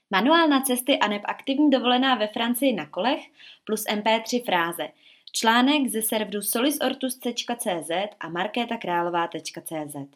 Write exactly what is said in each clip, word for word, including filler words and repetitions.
Manuál na cesty aneb aktivní dovolená ve Francii na kolech plus em pé tři fráze. Článek ze serveru solisortus tečka cé zet a markétakrálová tečka cé zet.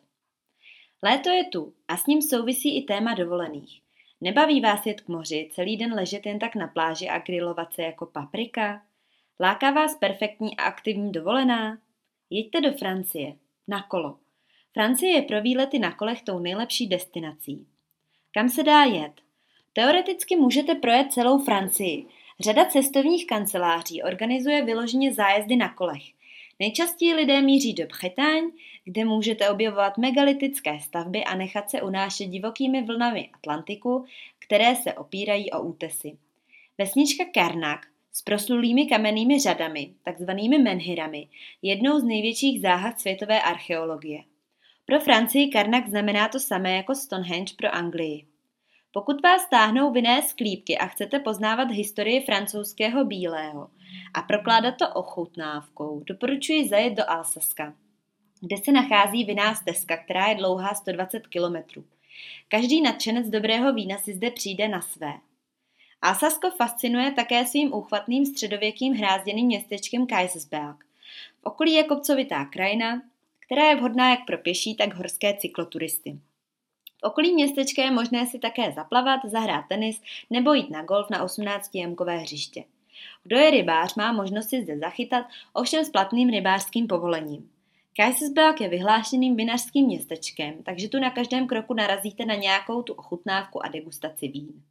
Léto je tu a s ním souvisí i téma dovolených. Nebaví vás jet k moři, celý den ležet jen tak na pláži a grilovat se jako paprika? Láká vás perfektní a aktivní dovolená? Jeďte do Francie. Na kolo. Francie je pro výlety na kolech tou nejlepší destinací. Kam se dá jet? Teoreticky můžete projet celou Francii. Řada cestovních kanceláří organizuje vyloženě zájezdy na kolech. Nejčastěji lidé míří do Bretagne, kde můžete objevovat megalitické stavby a nechat se unášet divokými vlnami Atlantiku, které se opírají o útesy. Vesnička Karnak s proslulými kamennými řadami, takzvanými menhirami, jednou z největších záhad světové archeologie. Pro Francii Karnak znamená to samé jako Stonehenge pro Anglii. Pokud vás táhnou vinné sklípky a chcete poznávat historii francouzského bílého a prokládat to ochutnávkou, doporučuji zajet do Alsaska, kde se nachází vinná stezka, která je dlouhá sto dvacet kilometrů. Každý nadšenec dobrého vína si zde přijde na své. Alsasko fascinuje také svým úchvatným středověkým hrázděným městečkem Kaysersberg. V okolí je kopcovitá krajina, která je vhodná jak pro pěší, tak horské cykloturisty. V okolí městečka je možné si také zaplavat, zahrát tenis nebo jít na golf na osmnáctijámkové hřiště. Kdo je rybář, má možnost si zde zachytat, ovšem s platným rybářským povolením. Kaysersberg je vyhlášeným vinařským městečkem, takže tu na každém kroku narazíte na nějakou tu ochutnávku a degustaci vín.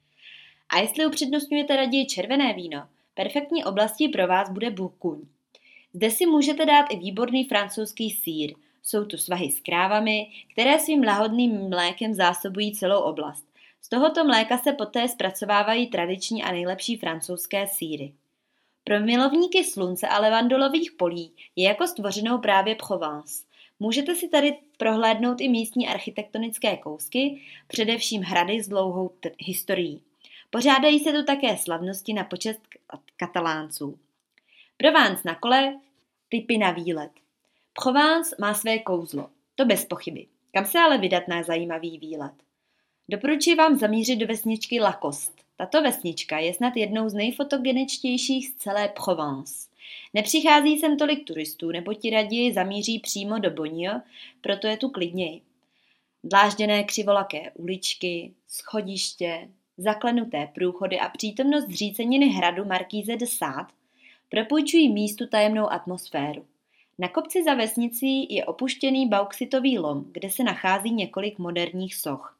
A jestli upřednostňujete raději červené víno, perfektní oblastí pro vás bude Bourgogne. Zde si můžete dát i výborný francouzský sýr. Jsou tu svahy s krávami, které svým lahodným mlékem zásobují celou oblast. Z tohoto mléka se poté zpracovávají tradiční a nejlepší francouzské sýry. Pro milovníky slunce a levandolových polí je jako stvořenou právě Provence. Můžete si tady prohlédnout i místní architektonické kousky, především hrady s dlouhou t- historií. Pořádají se tu také slavnosti na počest Katalánců. Provence na kole, tipy na výlet. Provence má své kouzlo, to bez pochyby. Kam se ale vydat na zajímavý výlet? Doporučuji vám zamířit do vesničky Lacoste. Tato vesnička je snad jednou z nejfotogeničtějších z celé Provence. Nepřichází sem tolik turistů, nebo ti raději zamíří přímo do Bonio, proto je tu klidněji. Dlážděné křivolaké uličky, schodiště, zaklenuté průchody a přítomnost zříceniny hradu Marquise de Sade propůjčují místu tajemnou atmosféru. Na kopci za vesnicí je opuštěný bauxitový lom, kde se nachází několik moderních soch.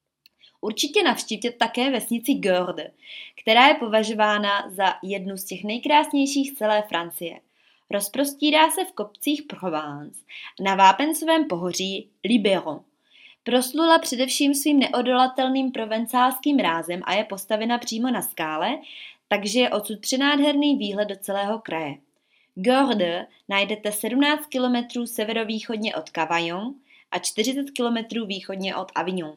Určitě navštívte také vesnici Görde, která je považována za jednu z těch nejkrásnějších celé Francie. Rozprostírá se v kopcích Provence na vápencovém pohoří Luberon. Proslula především svým neodolatelným provencálským rázem a je postavena přímo na skále, takže je odsud přenádherný výhled do celého kraje. Görde najdete sedmnáct kilometrů severovýchodně od Cavaillon a čtyřicet kilometrů východně od Avignon.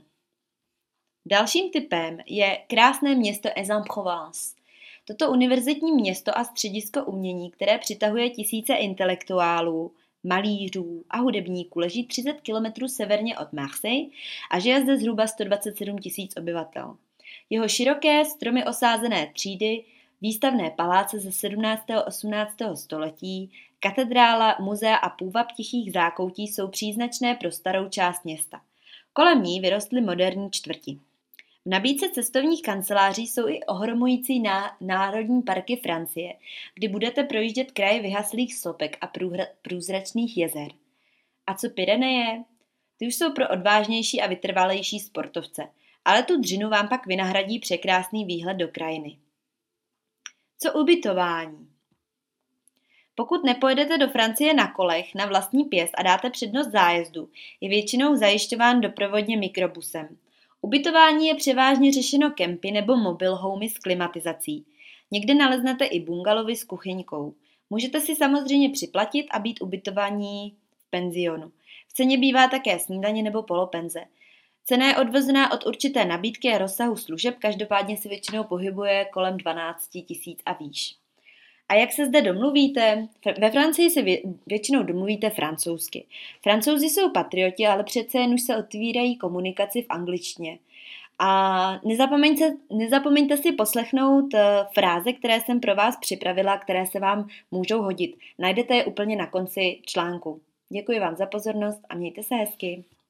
Dalším typem je krásné město Aix-en-Provence. Toto univerzitní město a středisko umění, které přitahuje tisíce intelektuálů, malířů a hudebníků, leží třicet kilometrů severně od Marseille a žije zde zhruba sto dvacet sedm tisíc obyvatel. Jeho široké, stromy osázené třídy, výstavné paláce ze sedmnáctého a osmnáctého století, katedrála, muzea a půvab tichých zákoutí jsou příznačné pro starou část města. Kolem ní vyrostly moderní čtvrti. V nabídce cestovních kanceláří jsou i ohromující ná- národní parky Francie, kdy budete projíždět kraje vyhaslých sopek a průhra- průzračných jezer. A co Pyreneje? Ty už jsou pro odvážnější a vytrvalejší sportovce, ale tu dřinu vám pak vynahradí překrásný výhled do krajiny. Co ubytování? Pokud nepojedete do Francie na kolech na vlastní pěst a dáte přednost zájezdu, je většinou zajišťován doprovodně mikrobusem. Ubytování je převážně řešeno kempy nebo mobil homy s klimatizací. Někde naleznete i bungalovy s kuchyňkou. Můžete si samozřejmě připlatit a být ubytování v penzionu. V ceně bývá také snídaně nebo polopenze. Cena je odvozená od určité nabídky a rozsahu služeb, každopádně se většinou pohybuje kolem dvanáct tisíc a výš. A jak se zde domluvíte? Ve Francii se vě, většinou domluvíte francouzsky. Francouzi jsou patrioti, ale přece jen už se otvírají komunikaci v angličtině. A nezapomeňte, nezapomeňte si poslechnout fráze, které jsem pro vás připravila, které se vám můžou hodit. Najdete je úplně na konci článku. Děkuji vám za pozornost a mějte se hezky.